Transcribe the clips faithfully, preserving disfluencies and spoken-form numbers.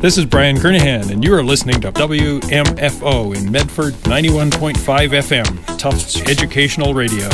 This is Brian Kernahan, and you are listening to W M F O in Medford, ninety-one point five F M, Tufts Educational Radio.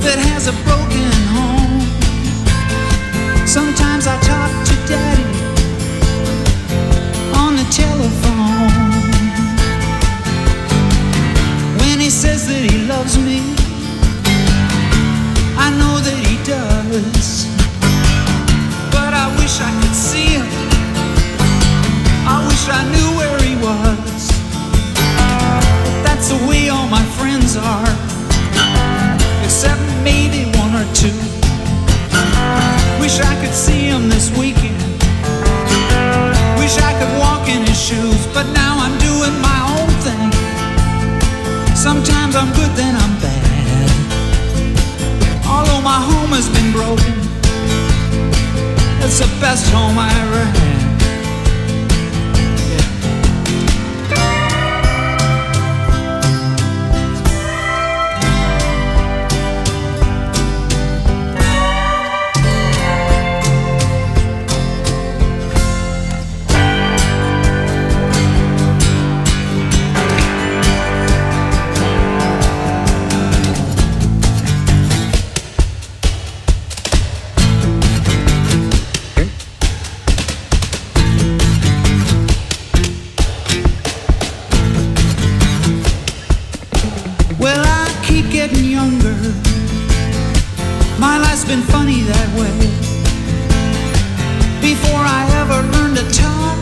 that has a broken home. Sometimes I talk to Daddy on the telephone. When he says that he loves me, I know that he does. But I wish I could see him. I wish I knew where he was. But that's the way all my friends are, except maybe one or two. Wish I could see him this weekend. Wish I could walk in his shoes. But now I'm doing my own thing. Sometimes I'm good, then I'm bad. Although my home has been broken, it's the best home I ever had. My life's been funny that way. Before I ever learned to talk,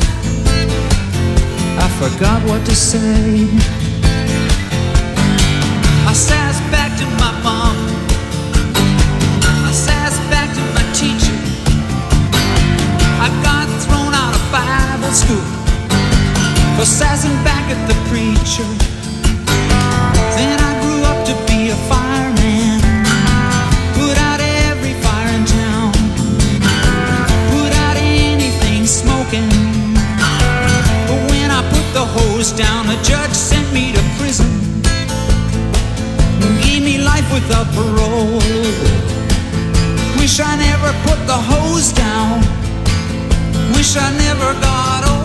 I forgot what to say. I sass back to my mom, I sass back to my teacher. I got thrown out of Bible school for sassing back at the preacher. Then I grew up to be a fireman, put out every fire in town, put out anything smoking. But when I put the hose down, the judge sent me to prison, gave me life without parole. Wish I never put the hose down, wish I never got old.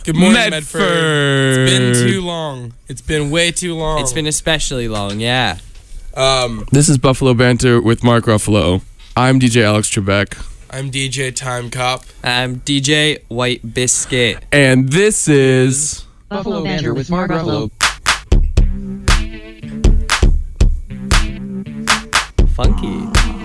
Good morning, Medford. Medford. It's been too long. It's been way too long. It's been especially long, yeah. Um, This is Buffalo Banter with Mark Ruffalo. I'm D J Alex Trebek. I'm D J Time Cop. I'm D J White Biscuit. And this is Buffalo Banter with Mark Ruffalo. Funky.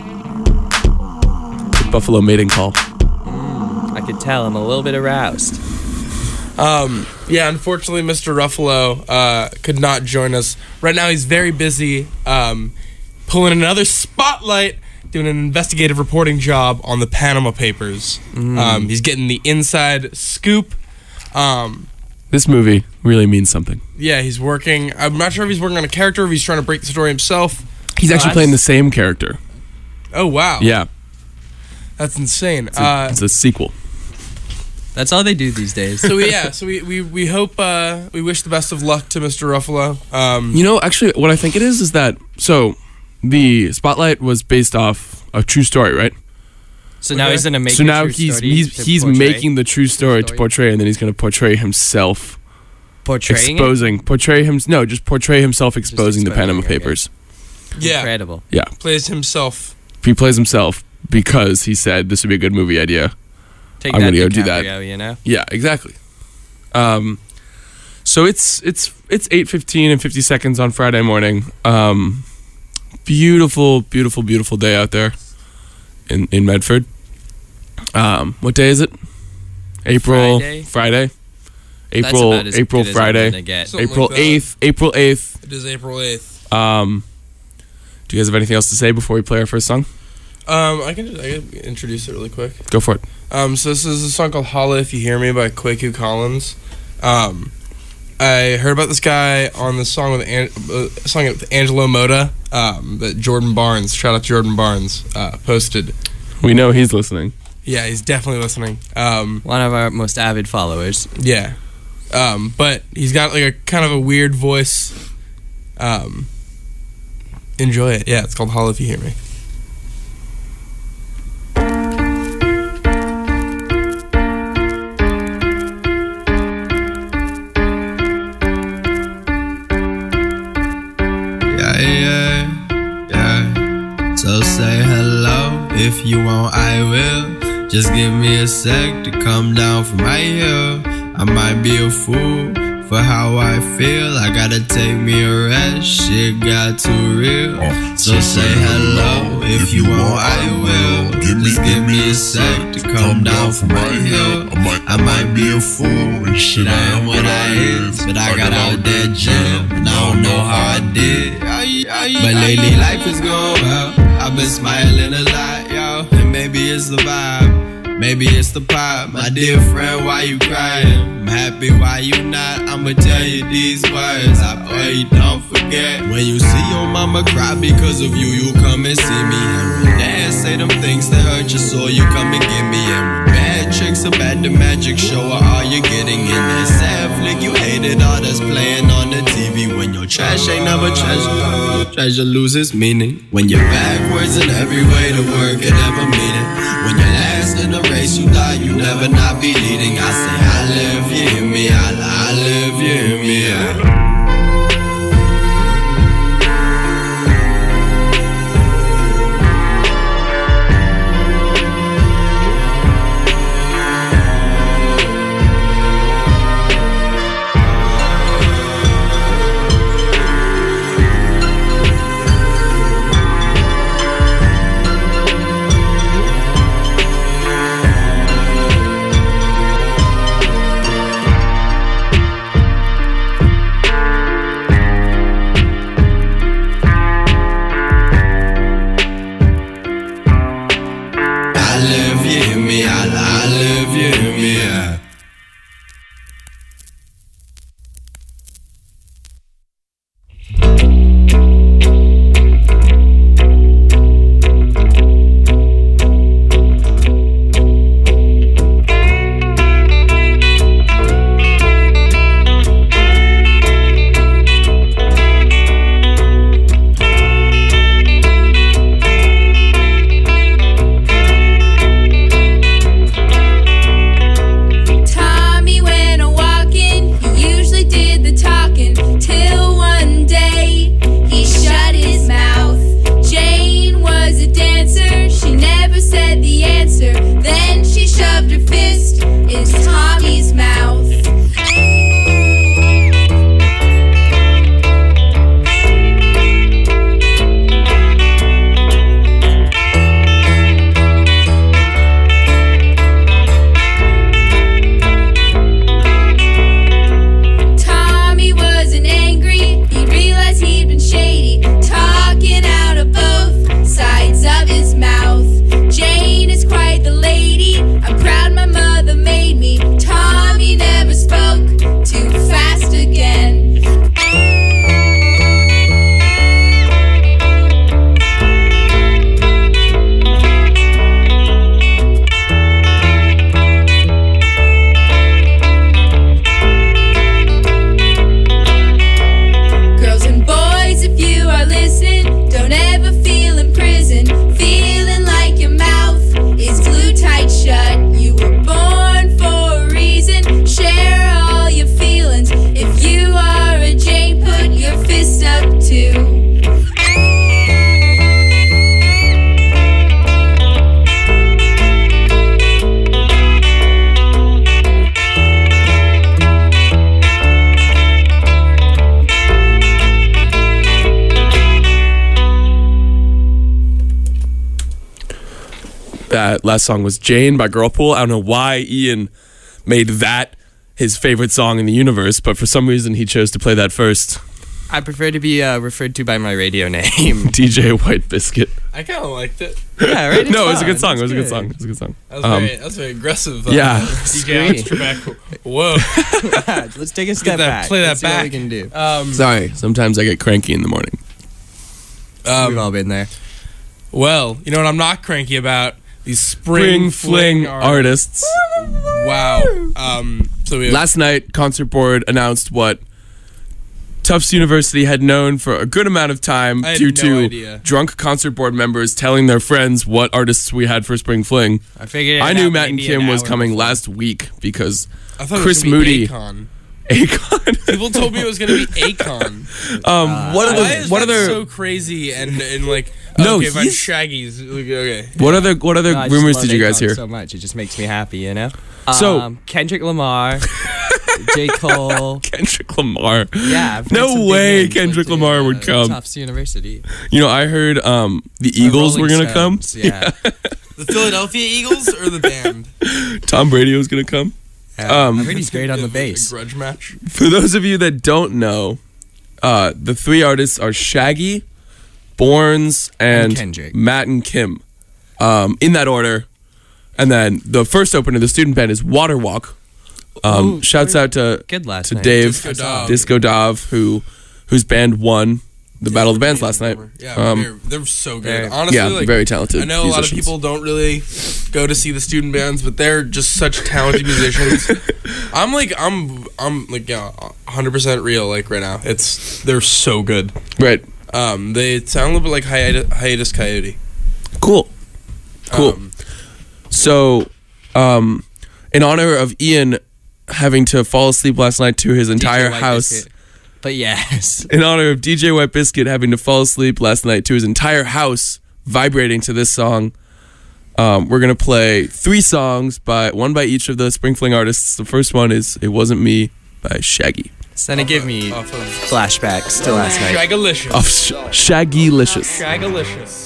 the Buffalo mating call. I could tell I'm a little bit aroused. Um, yeah, unfortunately, Mister Ruffalo uh, could not join us. Right now, he's very busy um, pulling another spotlight, doing an investigative reporting job on the Panama Papers. Mm. Um, he's getting the inside scoop. Um, This movie really means something. yeah, he's working. I'm not sure if he's working on a character or if he's trying to break the story himself. He's actually Uh, playing the same character. Oh, wow. Yeah, That's insane. it's a, Uh, it's a sequel. That's all they do these days. so, we, yeah, so we, we, we hope, uh, we wish the best of luck to Mister Ruffalo. Um, You know, actually, what I think it is is that so the Spotlight was based off a true story, right? So now Okay. he's gonna make. so a now true he's story he's to he's portray- making the true story, to story. portray, and then he's going to portray himself portraying exposing, portray him. No, just portray himself exposing the exposing, Panama okay. Papers. it. yeah, Incredible. Yeah, plays himself. he plays himself because he said this would be a good movie idea. Take I'm that, gonna go do that. DiCaprio, You know. Yeah, exactly. Um, so it's it's it's eight fifteen and fifty seconds on Friday morning. Um, beautiful, beautiful, beautiful day out there in in Medford. Um, what day is it? April Friday. Friday. That's April about as April good as I'm Friday. gonna get. Something April like that. eighth. April eighth. It is April eighth. Um, do you guys have anything else to say before we play our first song? Um, I can just I can introduce it really quick. Go for it. Um, so this is a song called "Holla If You Hear Me" by Kwaku Collins. Um, I heard about this guy on the song with An- uh, song with Angelo Moda um, that Jordan Barnes, shout out Jordan Barnes, uh, posted. We know he's listening. Yeah, he's definitely listening. Um, One of our most avid followers. yeah, um, but he's got like a kind of a weird voice. Um, enjoy it. Yeah, it's called "Holla If You Hear Me." Yeah, yeah, yeah. So say hello if you want, I will. Just give me a sec to come down from right here. I might be a fool for how I feel. I gotta take me a rest. Shit got too real. So say hello if you want, I will. Just give me a sec to come down from right here. I might be a fool, and shit I am what I is, but I got out that jam, and I don't know how I did. But lately life is going well. I've been smiling a lot, yo, and maybe it's the vibe. Maybe it's the pop, my dear friend, why you crying? I'm happy, why you not? I'ma tell you these words, I pray you don't forget. When you see your mama cry because of you, you come and see me. And when dad say them things that hurt your soul, you come and get me. And when bad tricks are bad, the magic show are all you're getting in that sad flick. You hated all that's playing on the T V. When your trash ain't never treasure, treasure loses meaning. When you're backwards in every way the word could ever mean it. When you're last in the race, you die, you never not be leading. I say, I live, you hear me, I, I live, you hear me, yeah. that last song was Jane by Girlpool. I don't know why Ian made that his favorite song in the universe, but for some reason he chose to play that first. I prefer to be uh, referred to by my radio name. D J White Biscuit. I kind of liked it. Yeah, right? It's No, it was a fun. good song. It was It's a good song. It was a good song. That was, Um, very, that was very aggressive. Uh, yeah. D J Alex Trebek. Whoa. Let's take a step that- back. play that Let's see what back. we can do. Um, Sorry, sometimes I get cranky in the morning. We've um, all been there. well, you know what I'm not cranky about? These spring, Spring Fling artists. artists. Wow. Um, so we have, Last night, Concert Board announced what Tufts University had known for a good amount of time I had due no to idea. drunk Concert Board members telling their friends what artists we had for Spring Fling. I figured it I knew out Matt and maybe Kim an was hour coming before. last week because I thought Chris it was gonna be Moody- Akon. Akon. People told me it was going to be Akon. um, what Why other is what that other so crazy and and like No, okay, if I'm he's- Shaggy's okay. what other what other No, I just rumors love did you guys Akon hear? So much, it just makes me happy, you know. So- um, Kendrick Lamar, J. Cole. Kendrick Lamar. Yeah, I've heard No some big way names Kendrick went to, Lamar uh, would come. Tufts University. You know, I heard um, the The Eagles were Rolling gonna come. Stones, Yeah. The Philadelphia Eagles or the band? Tom Brady was gonna come. yeah. Um, I heard he's great on the A bass. grudge match. For those of you that don't know, uh, the three artists are Shaggy, Borns, and, And Kendrick. Matt and Kim, um, in that order. And then the first opener, the student band, is Waterwalk. Um, Ooh, shouts out to Good last to night. Dave Disco Dove. Disco Dove, who whose band won the Battle of the Bands last night. Yeah, Um, they're, they're so good. very- Honestly, yeah, like, very talented. I know a lot of musicians. people don't really go to see the student bands, but they're just such talented musicians. I'm like, I'm, I'm like, yeah, one hundred percent real. Like right now, it's they're so good. Right. Um, they sound a little bit like Hiatus, Hiatus Coyote. Cool. Cool. Um, So, um, in honor of Ian having to fall asleep last night to his entire D J White house. Biscuit. But yes. In honor of D J White Biscuit having to fall asleep last night to his entire house vibrating to this song, um, we're gonna play three songs by one by each of the Spring Fling artists. The first one is "It Wasn't Me" by Shaggy. It's gonna give me off of flashbacks to last night. Shagalicious. Off Sh- Shaggy-licious. Shagalicious.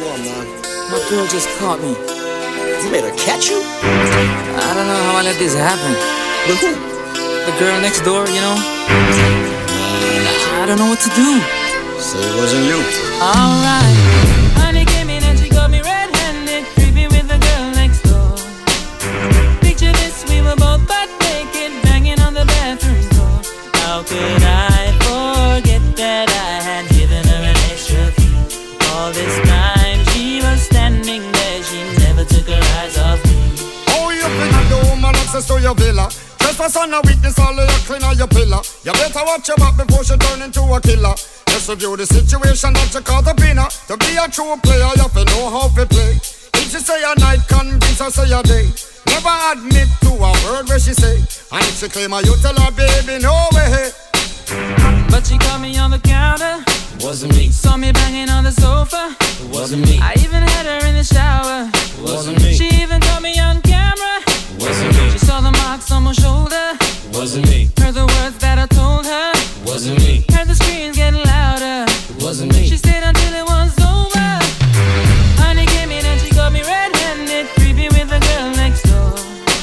My girl just caught me. You made her catch you? I don't know how I let this happen. But who? The girl next door, you know? I don't know what to do. So it wasn't you. Alright. Honey came in and she got me red-handed, creepy with the girl next door. Picture this, we were both butt naked, banging on the bathroom door. How could I forget that I had given her an extra key? All this time she was standing there, she never took her eyes off me. Oh, you think the woman access to your villa? Trespass on a weakness, all of your clean on your pillar. You better watch your back before she turn into a killer. Just review the situation that you call the winner. To be a true player, you have to know how to play. If she say a night, convince her say a day. Never admit to a word where she say. And if she claim her, you tell her, baby, no way. But she caught me on the counter. Wasn't me. Saw me banging on the sofa. Wasn't me. I even had her in the shower. Wasn't me. She even caught me on camera. Wasn't me. She saw the marks on my shoulder. Wasn't me. Heard the words that I told her. Wasn't me. Heard the screams getting louder. Wasn't me. She stayed until it was over. Honey came in and she got me red-handed, creepy with the girl next door.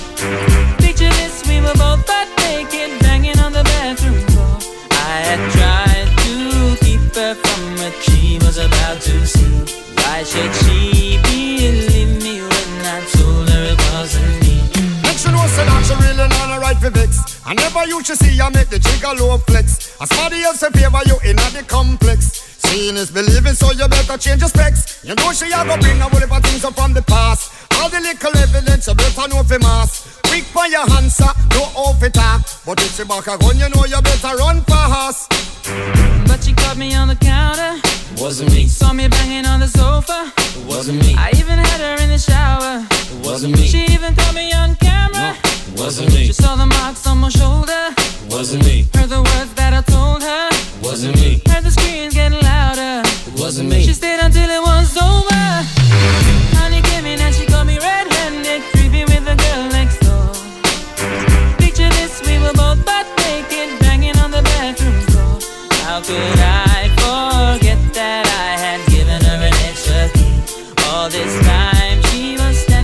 Picture this, we were both butt naked, banging on the bathroom door. I had tried to keep her from what she was about to see. Why should she believe me when I told her it wasn't me? Make she know say that she really not a right for vex. I never used to see you make the trigger low flex. As somebody else in favor you in the complex. Seeing is believing, so you better change your specs. You know she a go bring a whole heap of things up from the past. All the little evidence you better know for mass. Quick for your answer, no off it talk. But if she back a gun, you know you better run fast. But she caught me on the counter. Wasn't me. Saw me banging on the sofa. Wasn't me. I even had her in the shower. Wasn't me. She even caught me on camera. Wasn't me. She saw the marks on my shoulder. Wasn't me. Heard the words that I told her. Wasn't me. Heard the screams getting louder. Wasn't me. She stayed until it was over. Honey came in and she got me red-handed, creepy with the girl next door. Picture this, we were both butt naked, banging on the bathroom door. How could I forget that I had given her an extra key? All this time she was standing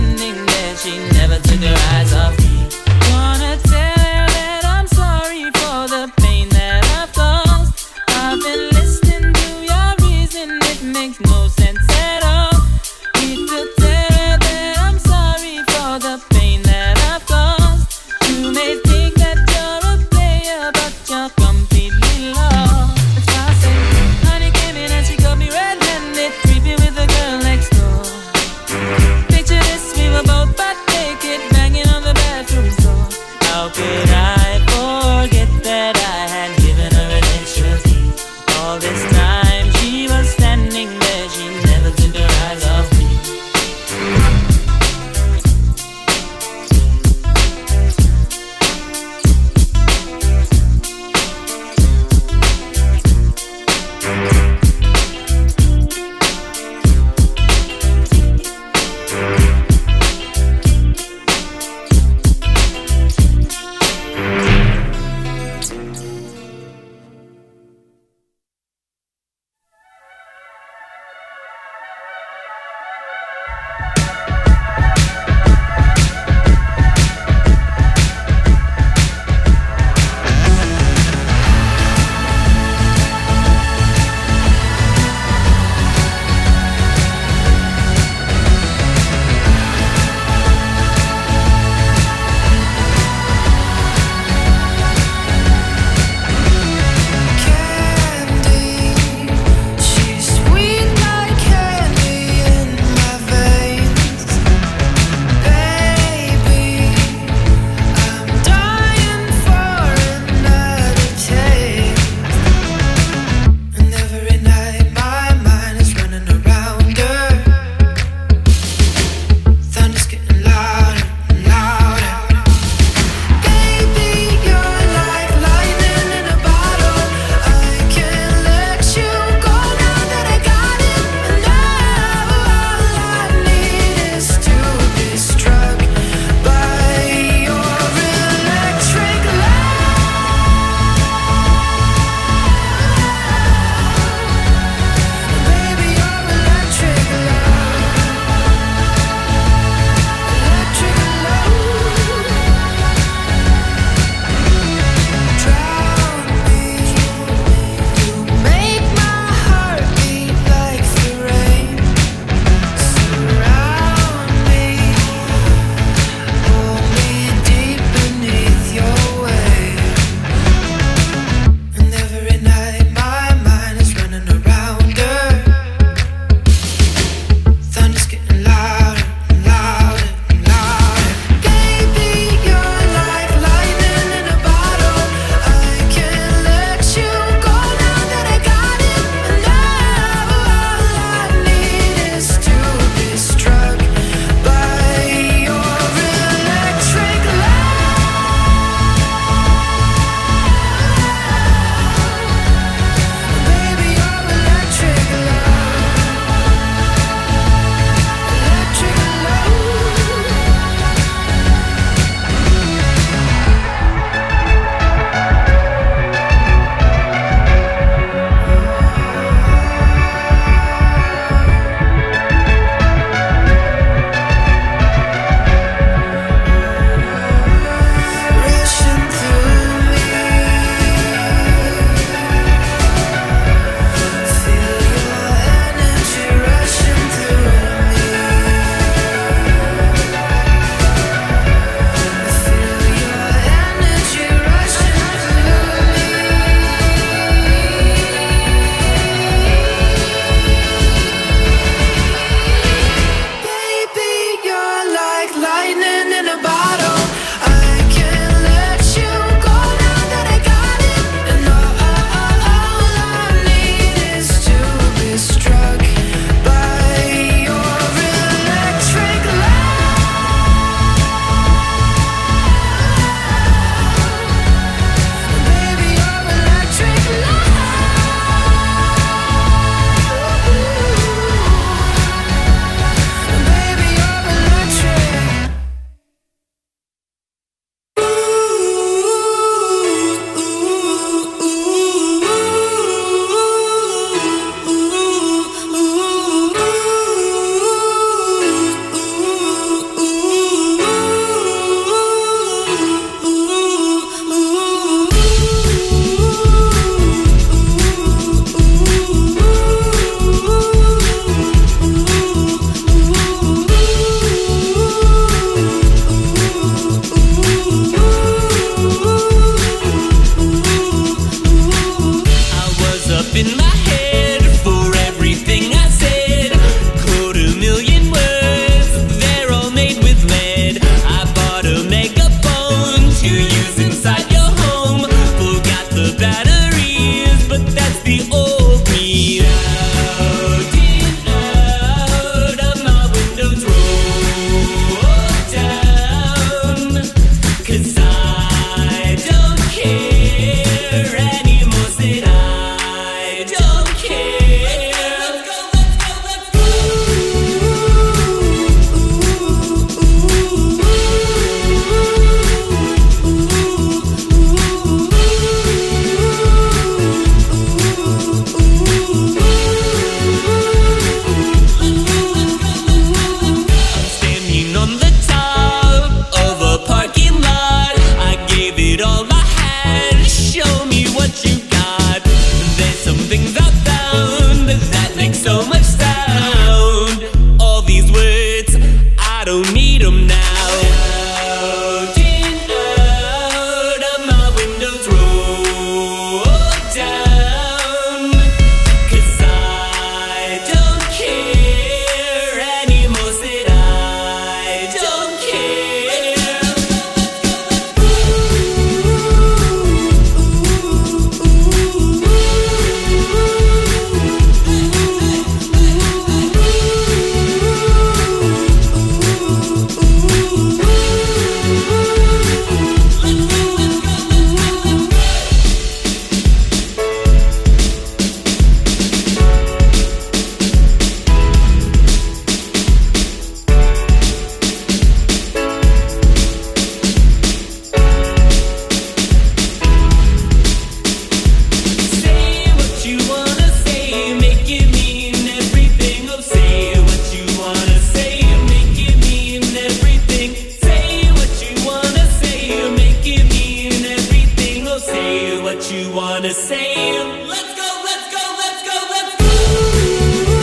say what you wanna say. Let's go, let's go, let's go, let's go.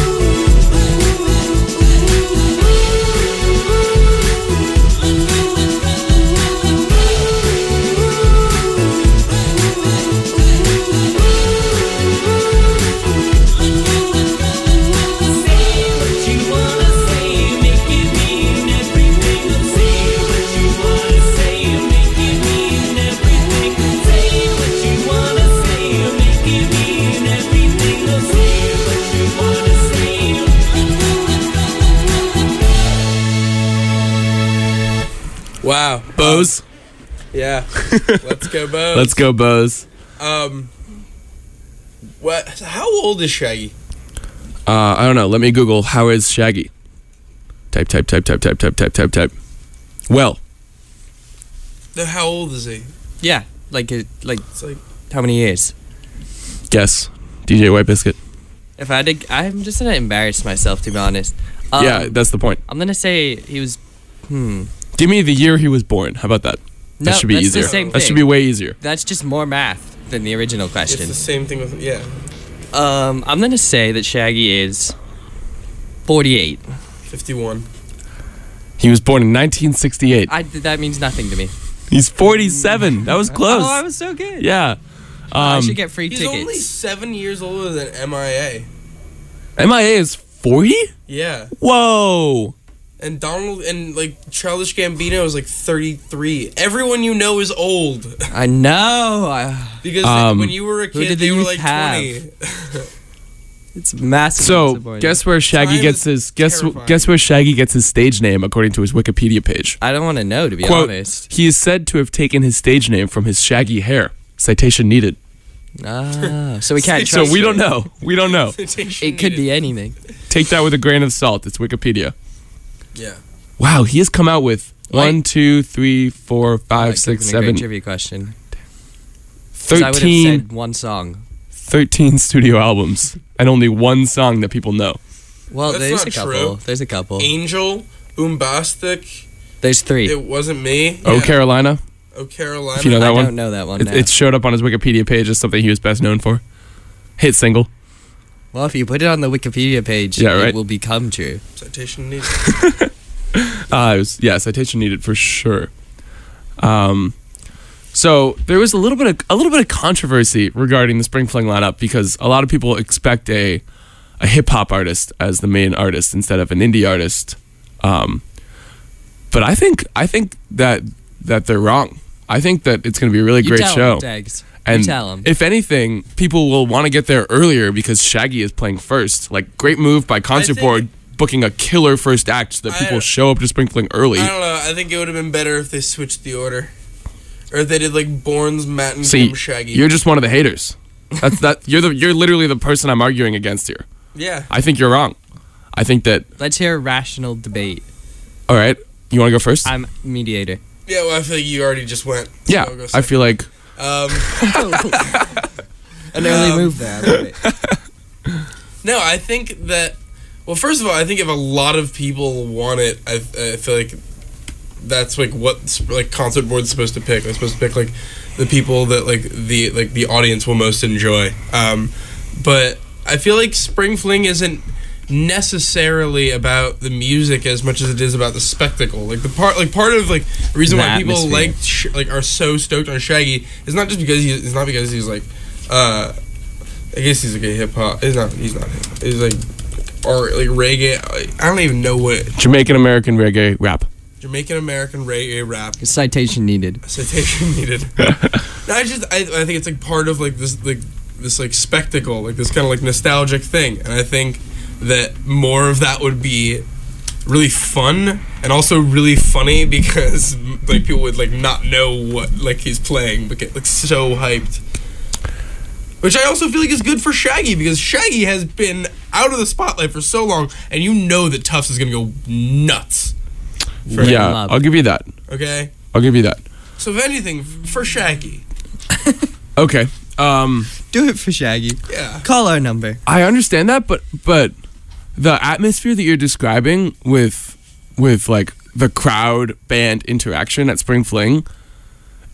Wow. Bose. Yeah. Let's go, Bose. Let's go, Bose. Um, what? How old is Shaggy? Uh, I don't know. Let me Google how is Shaggy. Type, type, type, type, type, type, type, type, type. Well, No, how old is he? Yeah, like uh, like It's like how many years? guess. D J White Biscuit. If I had to, I'm just gonna embarrass myself to be honest. Um, yeah, that's the point. I'm gonna say he was. Hmm. Give me the year he was born. How about that? That No, should be that's the easier. same That should thing. be way easier. That's just more math than the original it's question. the same thing with yeah. Um, I'm gonna say that Shaggy is forty-eight. fifty-one. He was born in nineteen sixty-eight. I that means nothing to me. He's forty-seven. That was close. Oh, I was so good. Yeah. I Um, should get free He's tickets. only seven years older than M I A. M I A is forty? Yeah. Whoa. And Donald and like Childish Gambino is like thirty-three. Everyone you know is old I know. I, because Um, when you were a who kid, did the they were youth like have? twenty. it's massive. So, guess where Shaggy Time gets is his guess terrifying. guess where Shaggy gets his stage name according to his Wikipedia page. I don't want to know, to be Quote, honest. he is said to have taken his stage name from his shaggy hair. Citation needed. Ah, so we can't So trust we it. don't know. We don't know. It could be anything. Take that with a grain of salt. It's Wikipedia. Yeah. Wow, he has come out with one, two, three, four, five, That six, could've been a seven, great trivia question. 'Cause I would have thirteen, said one song. thirteen studio albums and only one song that people know. Well, That's there's not a couple. true. There's a couple. Angel, Boombastic. There's three. It wasn't me. Oh, Yeah. Carolina. Oh, Carolina. If you know that I one. don't know that one. It, now. it showed up on his Wikipedia page as something he was best known for. Hit single. Well, if you put it on the Wikipedia page, Yeah, right. it will become true. Citation needed. Uh, it was, yeah, citation needed for sure. Um, so there was a little bit of a little bit of controversy regarding the Spring Fling lineup because a lot of people expect a a hip hop artist as the main artist instead of an indie artist. Um, but I think I think that that they're wrong. I think that it's going to be a really You great tell show. 'em, Dags. And you tell 'em. if anything, people will want to get there earlier because Shaggy is playing first. Like, great move by Concert think- Board booking a killer first act so that I- people show up to Spring Fling early. I don't know. I think it would have been better if they switched the order, or if they did like Bourne's, Matt, and See, Kim Shaggy. you're just one of the haters. That's that. You're the. You're literally the person I'm arguing against here. yeah. I think you're wrong. I think that. Let's hear a rational debate. All right, you want to go first? I'm mediator. Yeah. Well, I feel like you already just went. so yeah, I'll go I second. feel like. Um, An early Um, move there. I love it. no, I think that. Well, first of all, I think if a lot of people want it, I, I feel like that's like what like Concert Board's supposed to pick. They're supposed to pick like the people that like the like the audience will most enjoy. Um, but I feel like Spring Fling isn't necessarily about the music as much as it is about the spectacle. Like the part, like part of like the reason The why people atmosphere. like sh- like are so stoked on Shaggy is not just because he's it's not because he's like uh I guess he's like a hip hop. He's not. He's not hip hop. He's like or like reggae. I don't even know what Jamaican American reggae rap. Jamaican American reggae rap. Citation needed. Citation needed. No, I just I, I think it's like part of like this like this like spectacle, like this kind of like nostalgic thing, and I think that more of that would be really fun and also really funny because like people would like not know what like he's playing but get like so hyped. Which I also feel like is good for Shaggy because Shaggy has been out of the spotlight for so long, and you know that Tufts is gonna go nuts. For him, Yeah, love. I'll give you that. okay. I'll give you that. So if anything, f- for Shaggy, Okay. Um, Do it for Shaggy. yeah. Call our number. I understand that, but but the atmosphere that you're describing with with like the crowd band interaction at Spring Fling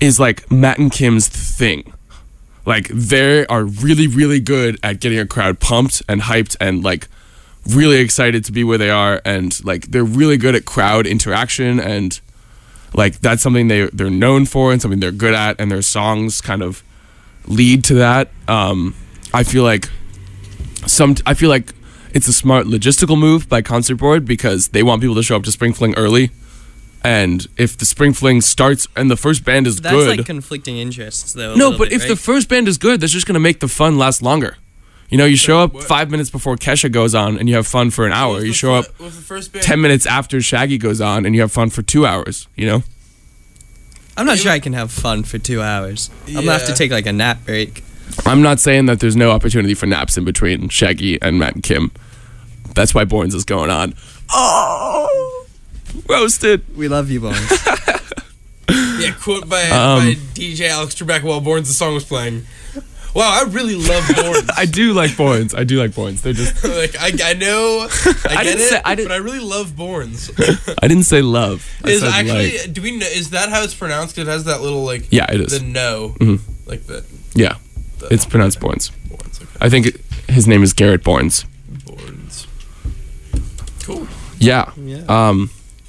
is like Matt and Kim's thing. Like they are really, really good at getting a crowd pumped and hyped and like really excited to be where they are, and like they're really good at crowd interaction, and like that's something they they're known for and something they're good at, and their songs kind of lead to that. Um, I feel like some I feel like it's a smart logistical move by Concert Board because they want people to show up to Spring Fling early. And if the Spring Fling starts and the first band is That's good... like conflicting interests, though. a No, little but bit, if right? the first band is good, that's just going to make the fun last longer. You know, you show up five minutes before Kesha goes on and you have fun for an hour. You show up ten minutes after Shaggy goes on and you have fun for two hours, you know? I'm not sure I can have fun for two hours. I'm gonna have to Yeah. take like a nap break. I'm not saying that there's no opportunity for naps in between Shaggy and Matt and Kim. That's why Borns is going on. Oh! Roasted. We love you, Bones. Yeah, quote by, Um, by D J Alex Trebek while Borns' the song was playing. Wow, I really love Borns. I do like Borns. I do like Borns. They're just... like I, I know, I, I get didn't it, say- I didn't- but I really love Borns. I didn't say love. I Is said actually, like. do we know? Is that how it's pronounced? 'Cause it has that little like. Yeah, it is. The no, Mhm. like the. Yeah, the it's pronounced Borns. Borns. Okay. I think it, his name is Garrett Borns. Borns. Cool. Yeah. Yeah. Um,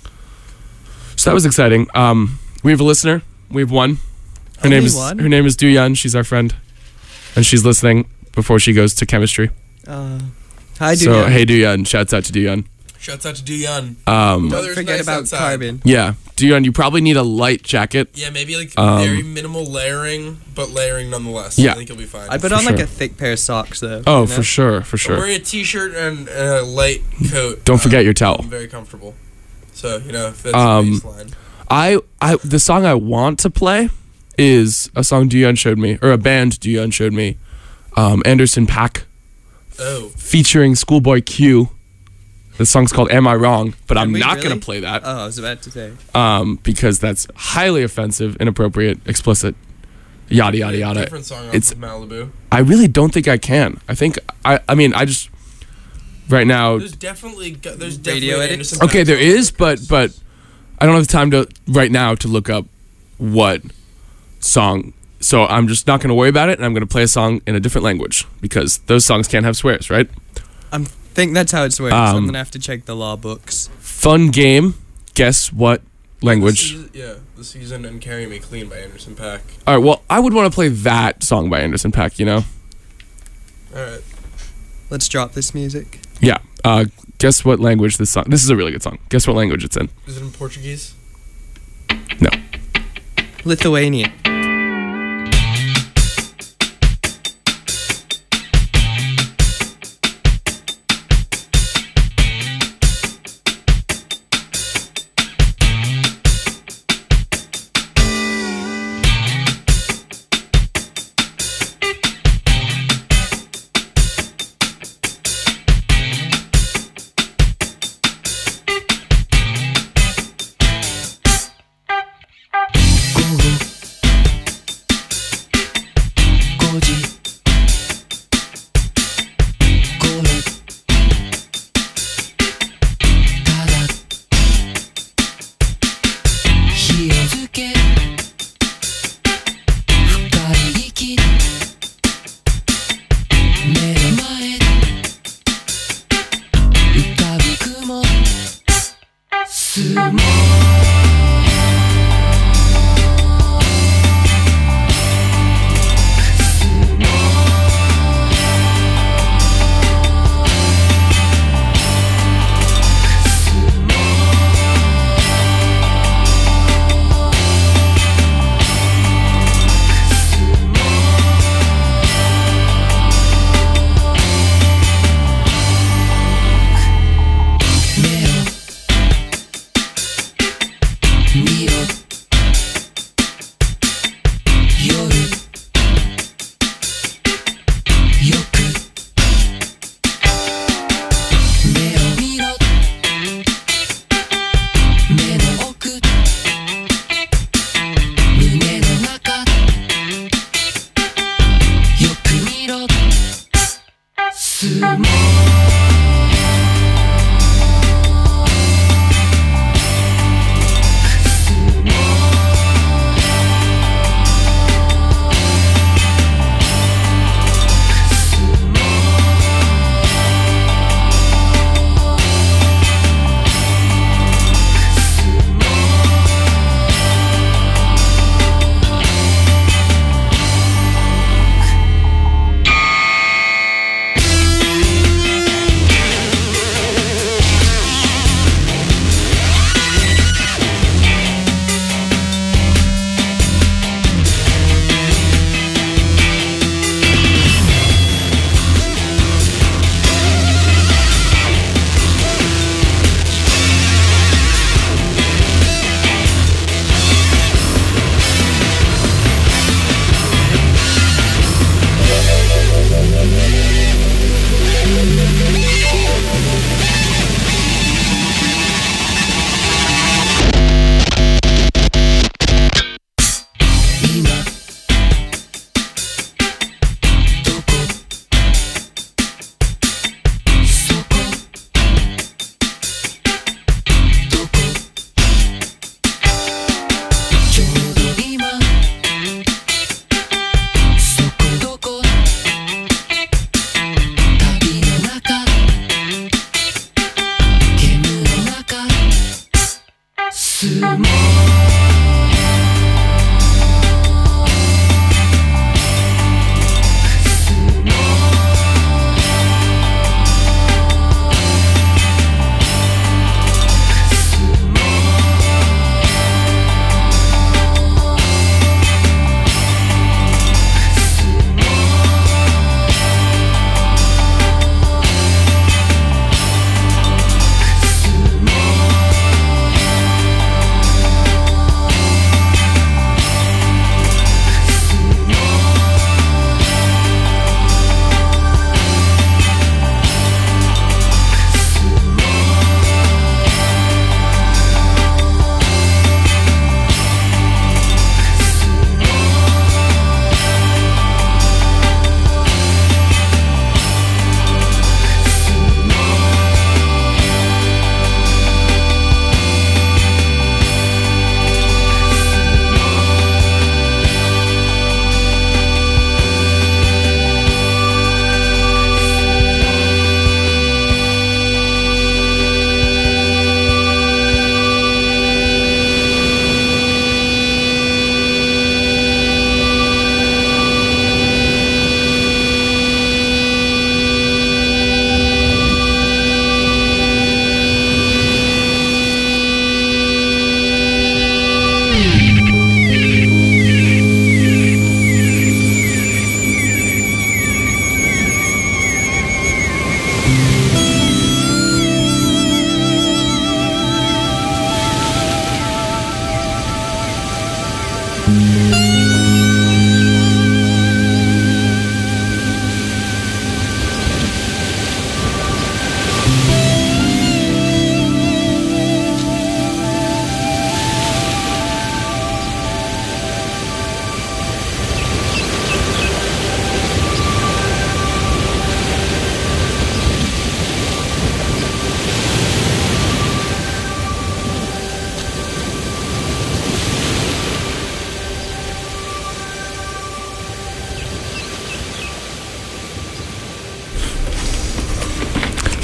so that was exciting. Um, we have a listener. We have one. Her Only name is one? her name is Duyun. She's our friend, and she's listening before she goes to chemistry. Uh, hi, dude. So hey, Duyun. Shouts out to Duyun. Shouts out to Duyun. Um, Weather's Don't forget nice about outside. Carbon. yeah, Duyun. You probably need a light jacket. Yeah, maybe like Um, very minimal layering, but layering nonetheless. Yeah. I think you'll be fine. I put For on like sure. a thick pair of socks though. Oh, you know? for sure, for I'm sure. wearing a t-shirt and a light coat. Don't forget your towel. I'm very comfortable. So you know, if that's Um, the baseline. I, I, the song I want to play is a song Duyun showed me, or a band Duyun showed me, um, Anderson .Paak, Oh, featuring Schoolboy Q. The song's called "Am I Wrong," but I'm we not really? gonna play that Oh, I was about to say. um, because that's highly offensive, inappropriate, explicit, yada yada yada. different song off It's- of Malibu. I really don't think I can. I think I, I mean, I just right now. There's definitely go- there's definitely Radio an edits? Anderson Okay, Paak there song is, on but this. but I don't have the time to right now to look up what song. So I'm just not going to worry about it, and I'm going to play a song in a different language because those songs can't have swears, right? I think that's how it works. I'm Um, gonna have to check the law books. Fun game. Guess what The language? season- yeah, the season and Carry Me Clean by Anderson .Paak. All right. Well, I would want to play that song by Anderson .Paak. You know? All right. Let's drop this music. Yeah. Uh, guess what language this song? This is a really good song. Guess what language it's in? Is it in Portuguese? No. Lithuanian.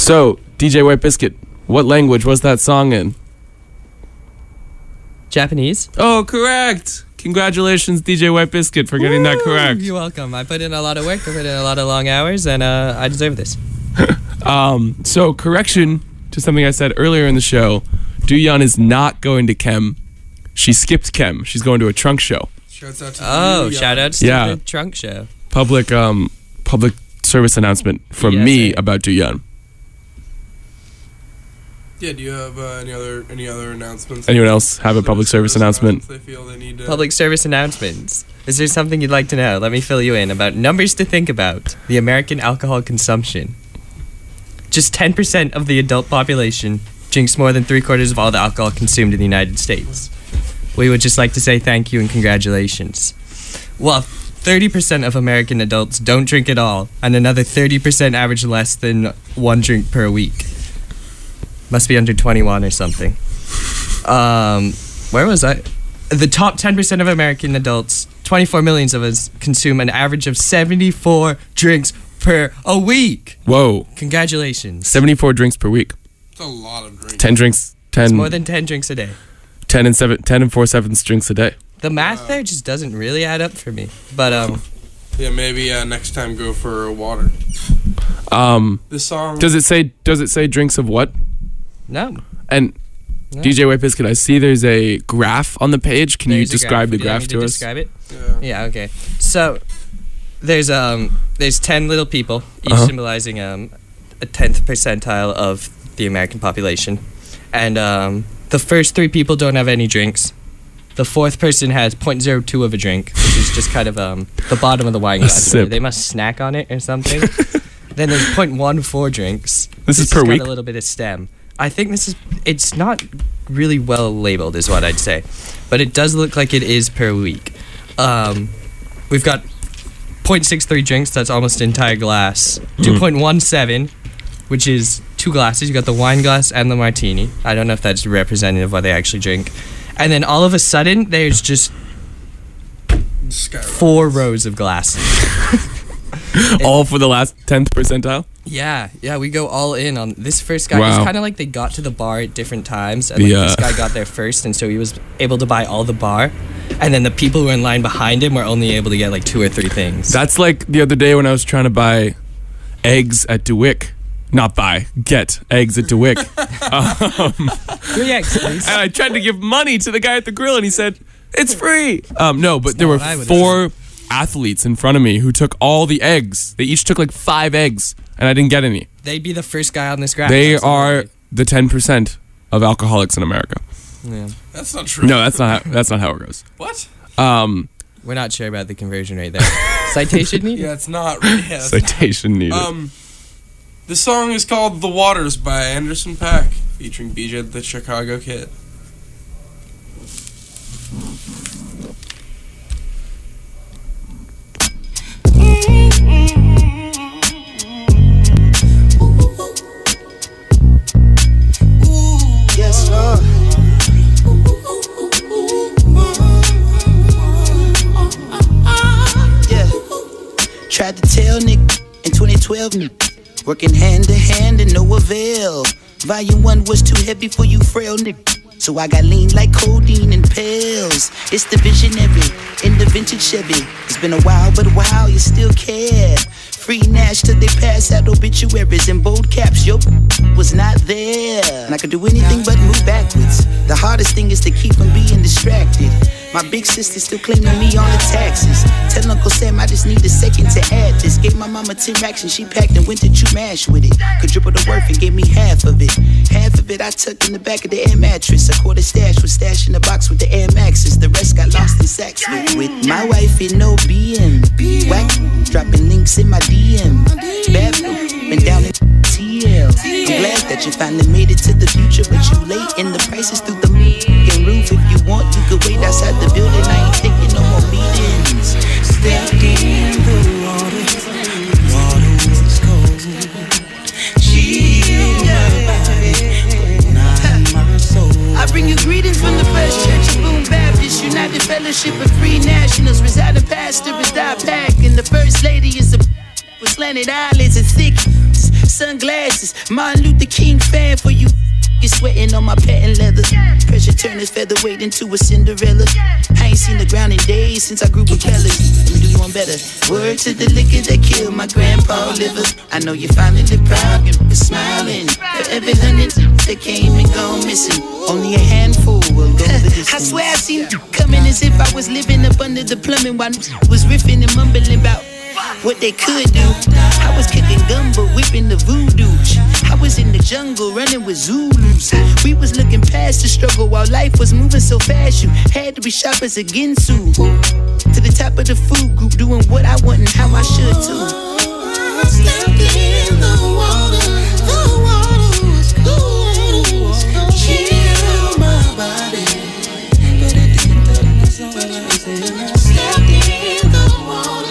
So, D J White Biscuit, what language was that song in? Japanese. Oh, correct. Congratulations, D J White Biscuit, for getting that correct. You're welcome. I put in a lot of work. I put in a lot of long hours, and uh, I deserve this. um, so, correction to something I said earlier in the show. Dooyeon is not going to Chem. She skipped Chem. She's going to a trunk show. Shouts out to Oh, you, shout yeah. out to Yeah. the trunk show. Public, um, public service announcement from Yes, me sir. about Dooyeon. Yeah, do you have uh, any other any other announcements? Anyone else have a public service announcement? They feel they need to... Public service announcements. Is there something you'd like to know? Let me fill you in about numbers to think about. The American alcohol consumption. Just ten percent of the adult population drinks more than three quarters of all the alcohol consumed in the United States. We would just like to say thank you and congratulations. Well, thirty percent of American adults don't drink at all, and another thirty percent average less than one drink per week. Must be under twenty-one or something. Um, where was I? The top ten percent of American adults, twenty-four millions of us, consume an average of seventy-four drinks per a week. Whoa. Congratulations. seventy-four drinks per week. It's a lot of drinks. ten drinks, ten, It's more than ten drinks a day. ten and seven, ten and four sevenths drinks a day. The math there just doesn't really add up for me. But, um... Yeah, maybe uh, next time go for water. Um, This song... does it say, does it say drinks of what? No. And No. D J White Biscuit, I see there's a graph on the page. Can There's you a describe the Would you like graph me to, us? describe it? Yeah. Yeah, okay. So, there's um, there's ten little people, each Uh-huh. symbolizing um, a tenth percentile of the American population, and um, the first three people don't have any drinks. The fourth person has zero point zero two of a drink, which is just kind of um, the bottom of the wine A glass. sip. They must snack on it or something. Then there's zero point one four drinks. This is per got week? a little bit of stem. I think this is, it's not really well labeled is what I'd say, but it does look like it is per week. Um, we've got zero point six three drinks, that's almost an entire glass. two point one seven, which is two glasses. You got the wine glass and the martini. I don't know if that's representative of what they actually drink. And then all of a sudden, there's just Skyrocket. four rows of glasses. All for the last tenth percentile? Yeah, yeah, we go all in on this first guy. Wow. It's kind of like they got to the bar at different times, and The, like, this uh, guy got there first, and so he was able to buy all the bar, and then the people who were in line behind him were only able to get like two or three things. That's like the other day when I was trying to buy eggs at DeWick. Not buy, get eggs at DeWick. um, Three eggs, please. and I tried to give money to the guy at the grill, and he said, it's free. Um, no, but there not were what I would've four athletes in front of me who took all the eggs. They each took like five eggs, and I didn't get any. They'd be the first guy on this graph. They absolutely. are the ten percent of alcoholics in America. Yeah. That's not true. No, that's not how, that's not how it goes. What? Um, We're not sure about the conversion rate there. Citation needed? Yeah, it's not. Yeah, that's citation needed. Um, the song is called "The Waters" by Anderson .Paak, featuring B J the Chicago Kid. Yes, Lord. Yeah. Tried to tell Nick in twenty twelve, working hand to hand and no avail. Volume one was too heavy for you frail Nick, so I got lean like codeine and pills. It's the visionary in the vintage Chevy. It's been a while, but wow, you still care. Free Nash till they pass out obituaries in bold caps. Yo, was not there. And I could do anything but move backwards. The hardest thing is to keep from being distracted. My big sister still claiming me on the taxes. Tell Uncle Sam I just need a second to add this. Gave my mama ten racks and she packed and went to Chumash with it. Could triple the worth and gave me half of it. Half of it I tucked in the back of the air mattress. A quarter stash was stashed in the box with the Air Maxes. The rest got lost in sacks with, with my wife in no B M. Whack, dropping links in my D M. Bad been down in T L. I'm glad that you finally made it to the future, but you late in the prices through the fucking roof. If you want, you could wait outside the building. I ain't taking no more meetings. Step in the water, water was cold. Chill my body, but not my soul. I bring you greetings from the First Church of Boone Baptist, United Fellowship of Free Nationals. Residing pastor is Doc Pack, and the First Lady is a with slanted eyelids and thick Sunglasses, Martin Luther King fan for you. You're sweating on my patent leather. Pressure turned this featherweight into a Cinderella. I ain't seen the ground in days since I grew propellers. Let me do you one better. Word to the liquor that killed my grandpa liver. I know you're finally proud and smiling. For every hundred that came and gone missing, only a handful will go the distance. I swear I seen you coming as if I was living up under the plumbing while was riffing and mumbling about what they could do. I was kicking gumbo, whipping the voodoo. I was in the jungle running with Zulus. We was looking past the struggle while life was moving so fast. You had to be sharp as a Ginsu. To the top of the food group, doing what I want and how I should too. Stepped in the water, the water was cool. Chill my body, but it didn't tell me so well. Stepped in the water.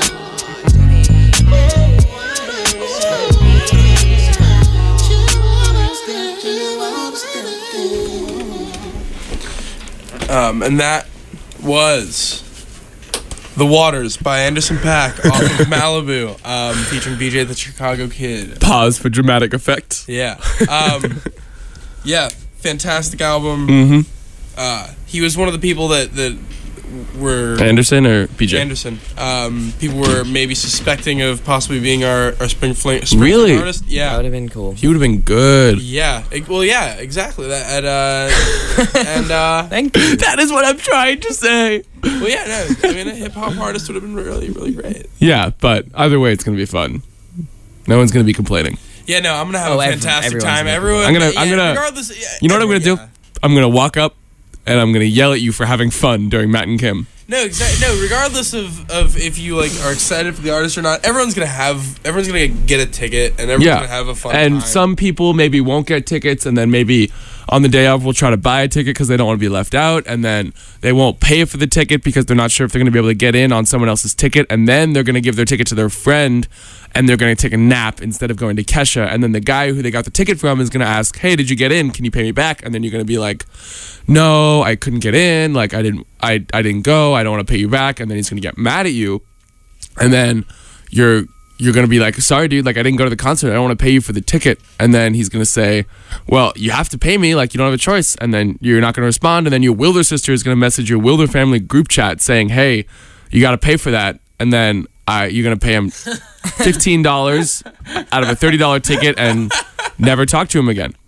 Um, and that was The Waters by Anderson .Paak off of Malibu, um, featuring B J the Chicago Kid. Pause for dramatic effect. Yeah. Um, yeah, fantastic album. Mm-hmm. Uh, he was one of the people that, that were... Anderson or B J? Anderson. Um, people were maybe suspecting of possibly being our, our Spring Fling, spring Really? Fling artist. Yeah. That would have been cool. He would have been good. Yeah. It- well, yeah, exactly. That and, uh, and uh, Thank you. That is what I'm trying to say. well, yeah, no. I mean, a hip hop artist would have been really, really great. Yeah, but either way, it's going to be fun. No one's going to be complaining. Yeah, no, I'm gonna have Oh, a everyone- fantastic everyone's time. gonna- Everyone, I'm gonna- yeah, I'm gonna- regardless, yeah, You know what I'm going to everyone- do? I'm going to walk up and I'm going to yell at you for having fun during Matt and Kim. No, exactly. No, regardless of, of if you like are excited for the artist or not, everyone's gonna have everyone's gonna get a ticket and everyone's Yeah. gonna have a fun And time. some people maybe won't get tickets, and then maybe on the day of will try to buy a ticket because they don't want to be left out, and then they won't pay for the ticket because they're not sure if they're going to be able to get in on someone else's ticket, and then they're going to give their ticket to their friend, and they're going to take a nap instead of going to Kesha, and then the guy who they got the ticket from is going to ask, hey, did you get in? Can you pay me back? And then you're going to be like, no, I couldn't get in. Like, I didn't, I, I didn't go. I don't want to pay you back. And then he's going to get mad at you, and then you're you're going to be like, sorry, dude, like, I didn't go to the concert. I don't want to pay you for the ticket. And then he's going to say, well, you have to pay me. Like, you don't have a choice. And then you're not going to respond. And then your Wilder sister is going to message your Wilder family group chat saying, hey, you got to pay for that. And then uh, you're going to pay him fifteen dollars out of a thirty dollars ticket and never talk to him again.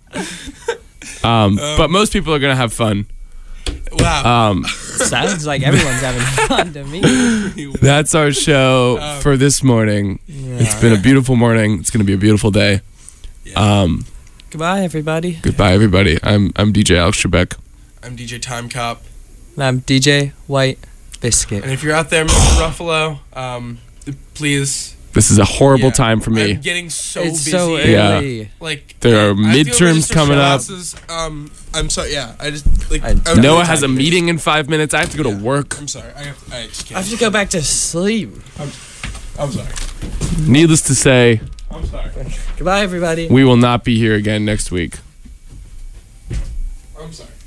Um, but most people are going to have fun. wow. Um, Sounds like everyone's having fun to me. That's our show for this morning. It's been a beautiful morning. It's going to be a beautiful day. Um, Goodbye, everybody. goodbye, everybody. I'm I'm D J Alex Trebek. I'm D J Time Cop, And I'm D J White Biscuit. and if you're out there, Mister Ruffalo, um, please. This is a horrible yeah, time for me. I'm getting so It's busy. so Yeah. early. Like There are I have to go midterms register coming for up. classes. Um, I'm sorry. Yeah, I just like I- I would- Noah has a meeting in five minutes. I have to go to Yeah. work. I'm sorry. I, have, I just I can't. have to go back to sleep. I'm sorry. Needless to say, I'm sorry. Goodbye, everybody. we will not be here again next week. I'm sorry.